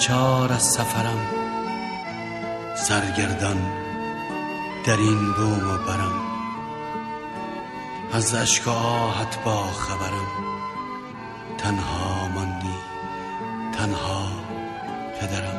ناچار از سفرم، سرگردان در این بوم و برم. از اشک و آهت با خبرم، تنها ماندی تنها پدرم.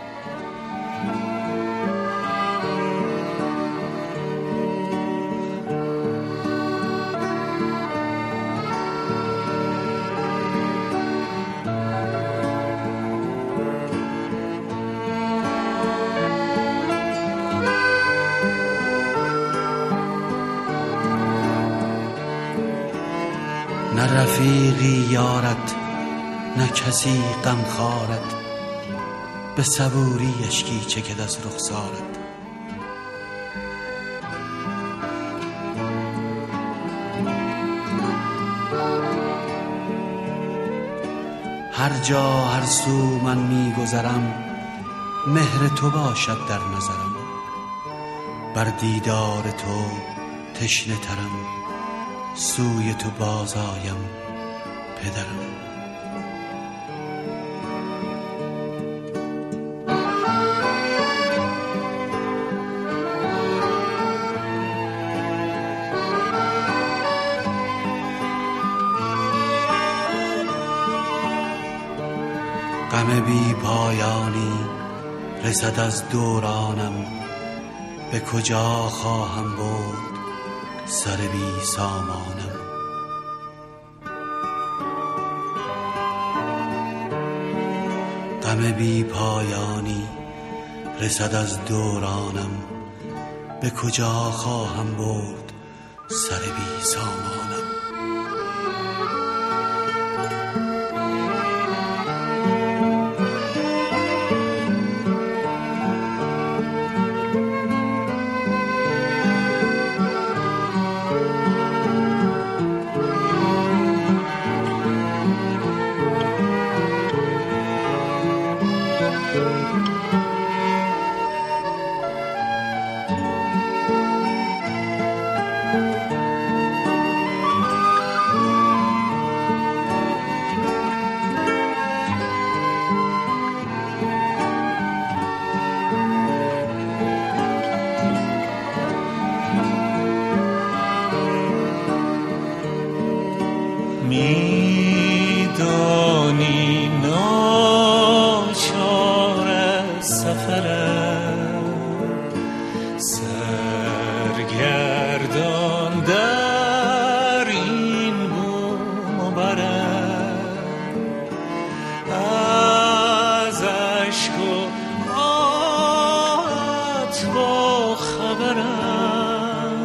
نه رفیقی یارد، نه کسی غمخوارد، به صبوری اشکی چکد از رخسارد. هر جا هر سو من میگذرم، مهر تو باشد در نظرم. بر دیدار تو تشنه ترم، سوی تو بازآیم پدرم. غم بی پایانی رسد از دورانم، به کجا خواهم برد سر بی سامانم. غم بی پایانی رسد از دورانم، به کجا خواهم برد سر بی سامانم. میدانی ناچار از سفرم، سرگردان در این بوم و برم. از اشک و آهت با خبرم،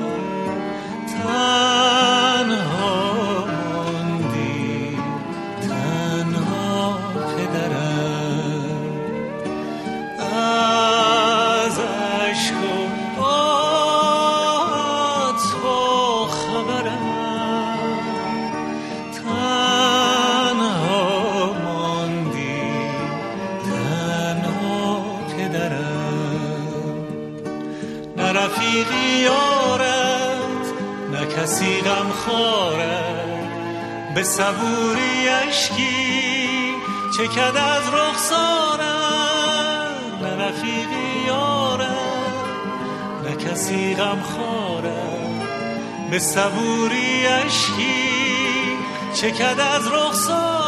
رفیقی یارد، نه کسی غمخوارد، به صبوری اشکی چکد از رخسارد. نه رفیقی یارد، نه کسی غمخوارد، به صبوری اشکی چکد از رخسارد.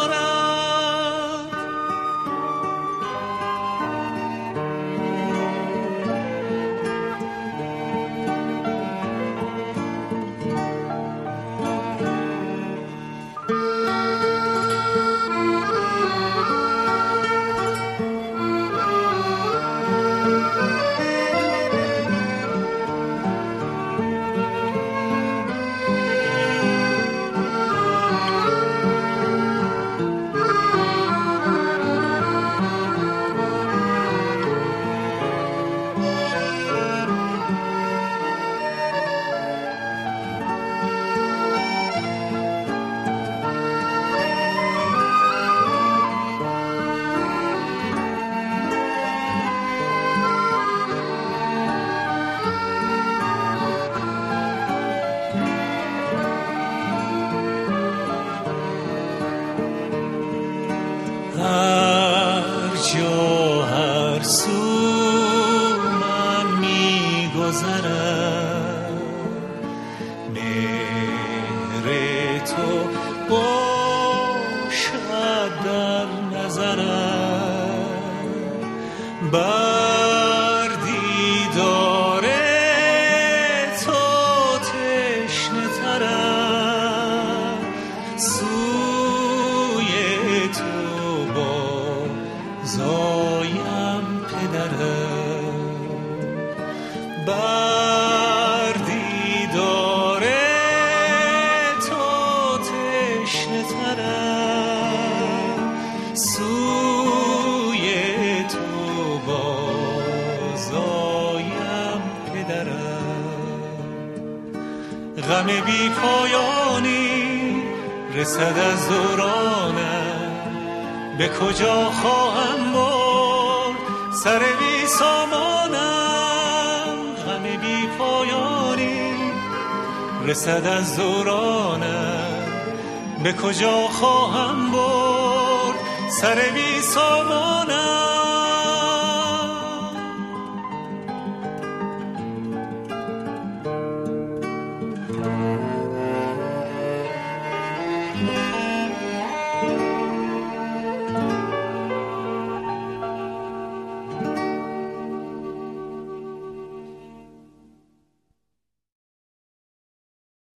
غم بی پایانی رسد از دورانم، به کجا خواهم برد سر بی سامانم. غم بی پایانی رسد از دورانم، به کجا خواهم برد سر بی سامانم.